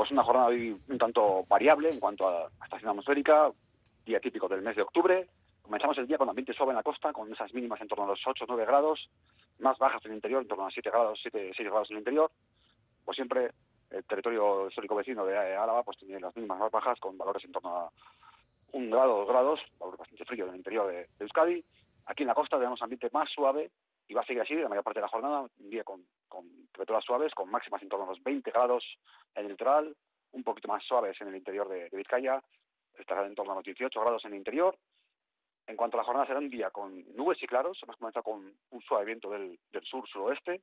Tenemos una jornada hoy un tanto variable en cuanto a estación atmosférica, día típico del mes de octubre. Comenzamos el día con ambiente suave en la costa, con esas mínimas en torno a los 8 o 9 grados, más bajas en el interior, en torno a 7 grados, 6 grados en el interior. Pues siempre el territorio histórico vecino de Álava pues tiene las mínimas más bajas, con valores en torno a 1 grado, 2 grados, valor bastante frío en el interior de Euskadi. Aquí en la costa tenemos ambiente más suave y va a seguir así la mayor parte de la jornada, un día con temperaturas suaves, con máximas en torno a los 20 grados en el litoral, un poquito más suaves en el interior de Vizcaya, estará en torno a los 18 grados en el interior. En cuanto a la jornada, será un día con nubes y claros. Hemos comenzado con un suave viento del sur-suroeste.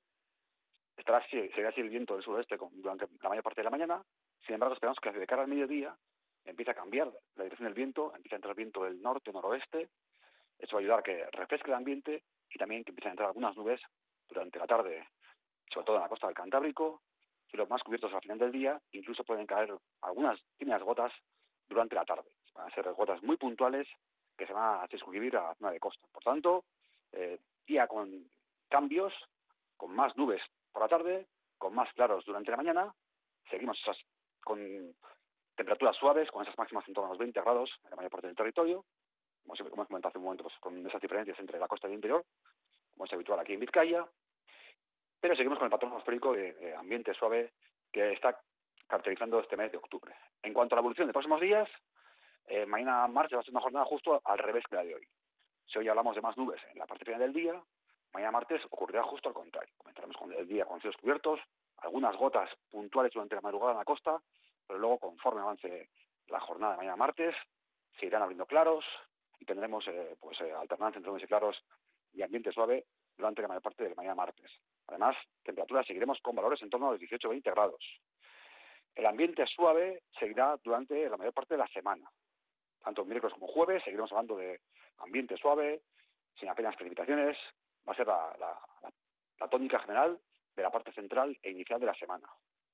Seguirá así el viento del suroeste durante la mayor parte de la mañana. Sin embargo, esperamos que de cara al mediodía empiece a cambiar la dirección del viento, empiece a entrar viento del norte-noroeste. Eso va a ayudar a que refresque el ambiente y también que empiecen a entrar algunas nubes durante la tarde, sobre todo en la costa del Cantábrico, cielos más cubiertos al final del día. Incluso pueden caer algunas tímidas gotas durante la tarde. Van a ser gotas muy puntuales que se van a circunscribir a la zona de costa. Por tanto, día con cambios, con más nubes por la tarde, con más claros durante la mañana. Seguimos con temperaturas suaves, con esas máximas en torno a los 20 grados en la mayor parte del territorio. Como hemos comentado hace un momento, pues con esas diferencias entre la costa y el interior, como es habitual aquí en Vizcaya. Pero seguimos con el patrón atmosférico de ambiente suave que está caracterizando este mes de octubre. En cuanto a la evolución de próximos días, mañana martes va a ser una jornada justo al revés que la de hoy. Si hoy hablamos de más nubes en la parte final del día, mañana martes ocurrirá justo al contrario. Comenzaremos con el día con cielos cubiertos, algunas gotas puntuales durante la madrugada en la costa, pero luego conforme avance la jornada de mañana martes, se irán abriendo claros y tendremos alternancia entre nubes y claros y ambiente suave durante la mayor parte de la mañana martes. Además, temperaturas seguiremos con valores en torno a los 18-20 grados. El ambiente suave seguirá durante la mayor parte de la semana. Tanto miércoles como jueves seguiremos hablando de ambiente suave, sin apenas precipitaciones. Va a ser la tónica general de la parte central e inicial de la semana.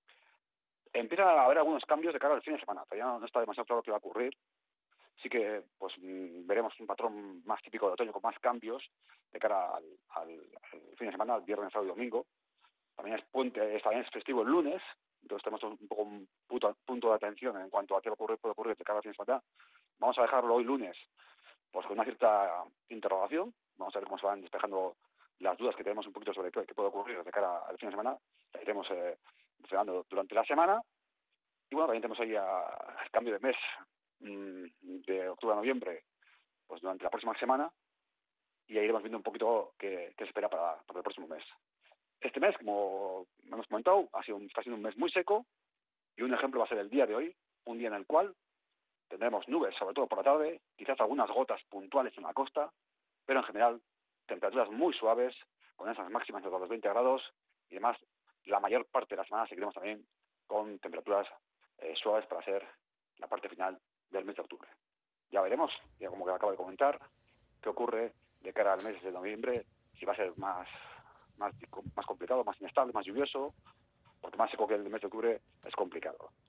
Empieza a haber algunos cambios de cara al fin de semana. Todavía no está demasiado claro qué va a ocurrir. Sí que pues veremos un patrón más típico de otoño con más cambios de cara al fin de semana, el viernes, sábado y domingo. También es puente, también es festivo el lunes, entonces tenemos un poco un punto de atención en cuanto a qué puede ocurrir de cara al fin de semana. Vamos a dejarlo hoy lunes pues con una cierta interrogación. Vamos a ver cómo se van despejando las dudas que tenemos un poquito sobre qué puede ocurrir de cara al fin de semana. La iremos mencionando durante la semana. Y bueno, también tenemos ahí el cambio de mes de octubre a noviembre, pues durante la próxima semana, y ahí iremos viendo un poquito qué se espera para el próximo mes. Este mes, como hemos comentado, está siendo un mes muy seco, y un ejemplo va a ser el día de hoy, un día en el cual tendremos nubes, sobre todo por la tarde, quizás algunas gotas puntuales en la costa, pero en general temperaturas muy suaves, con esas máximas de los 20 grados, y además la mayor parte de la semana seguiremos también con temperaturas suaves para ser la parte final del mes de octubre. Ya veremos, ya como que acabo de comentar, qué ocurre de cara al mes de noviembre, si va a ser más complicado, más inestable, más lluvioso, porque más seco que el mes de octubre es complicado.